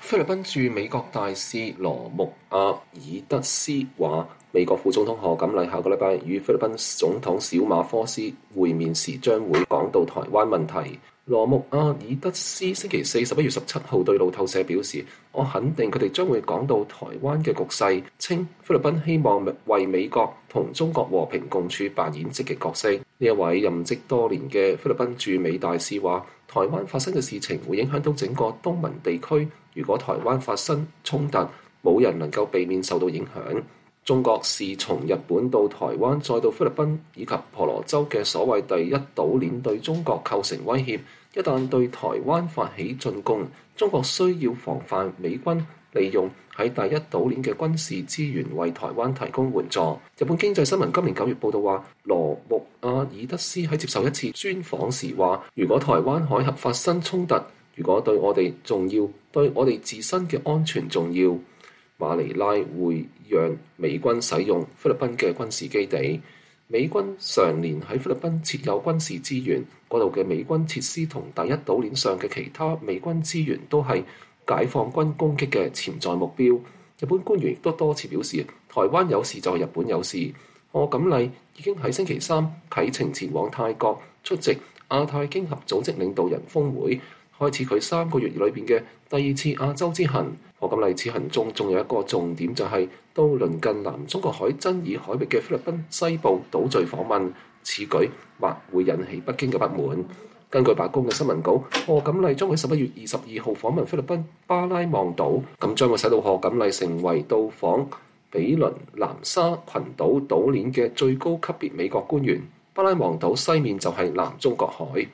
菲律賓駐美國大使羅穆阿爾德斯話，美國副總統賀錦麗下個禮拜與菲律賓總統小馬科斯會面時，將會講到台灣問題。羅穆阿爾德斯星期四11月17號對路透社表示，我肯定佢哋將會講到台灣嘅局勢，稱菲律賓希望為美國同中國和平共處扮演積極角色。呢一位任職多年嘅菲律賓駐美大使話，台灣發生嘅事情會影響到整個東盟地區，如果台灣發生衝突，冇人能夠避免受到影響。中國是從日本到台灣再到菲律賓以及婆羅洲嘅所謂第一島鏈對中國構成威脅，一旦對台灣發起進攻，中國需要防範美軍利用喺第一島鏈嘅軍事資源為台灣提供援助。日本經濟新聞今年9月報道話，羅穆阿爾德斯喺接受一次專訪時話，如果台灣海峽發生衝突，如果對我哋重要，對我哋自身嘅安全重要，馬尼拉會讓美軍使用菲律賓嘅軍事基地。美軍常年喺菲律賓設有軍事資源，嗰度嘅美軍設施同第一島鏈上嘅其他美軍資源都係解放軍攻擊嘅潛在目標。日本官員亦都多次表示，台灣有事就係日本有事。賀錦麗已經喺星期三啟程前往泰國出席亞太經合組織領導人峰會，開始佢3個月裏邊嘅第2次亞洲之行。賀錦麗此行中仲有一個重點，就係到鄰近南中國海爭議海域嘅菲律賓西部島嶼訪問。此舉或會引起北京嘅不滿。根據白宮嘅新聞稿，賀錦麗將喺11月22號訪問菲律賓巴拉望島，咁將會使到賀錦麗成為到訪比鄰南沙群島島鏈嘅最高級別美國官員。巴拉望島西面就係南中國海。